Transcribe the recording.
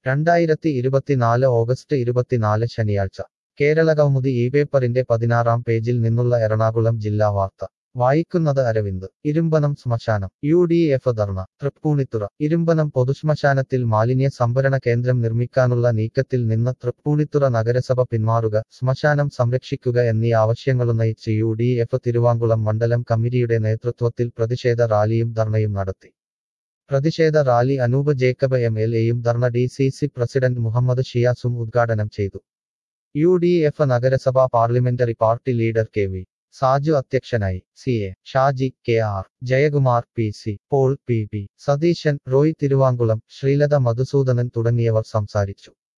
2024 August 24 ശനിയാഴ്ച കേരളകൗമുദി ഈ പേപ്പറിന്റെ 16-ാം പേജിൽ നിന്നുള്ള എറണാകുളം ജില്ലാ വാർത്ത വായിക്കുന്നത് അരവിന്ദ്. ഇരുമ്പനം ശ്മശാനം UDF ധർണ തൃപ്പൂണിത്തുറ. ഇരുമ്പനം പൊതുശ്മശാനത്തിൽ മാലിന്യ സംഭരണ കേന്ദ്രം നിർമ്മിക്കാനുള്ള നീക്കത്തിൽ നിന്ന് തൃപ്പൂണിത്തുറ നഗരസഭ പിന്മാറുക, ശ്മശാനം സംരക്ഷിക്കുക എന്നീ ആവശ്യങ്ങളുന്നയിച്ച് UDF തിരുവാങ്കുളം മണ്ഡലം കമ്മിറ്റിയുടെ നേതൃത്വത്തിൽ പ്രതിഷേധ റാലിയും ധർണയും നടത്തി. പ്രതിഷേധ റാലി അനൂപ് ജേക്കബ് MLAയും ധർണ DCC പ്രസിഡന്റ് മുഹമ്മദ് ഷിയാസും ഉദ്ഘാടനം ചെയ്തു. UDF നഗരസഭാ parliamentary party leader KV Saju അധ്യക്ഷനായി. CA Shaji, KR Jayakumar, PC Paul, PP Satheesan, Roy Thiruvankulam, Sreelatha Madhusoodanan തുടങ്ങിയവർ സംസാരിച്ചു.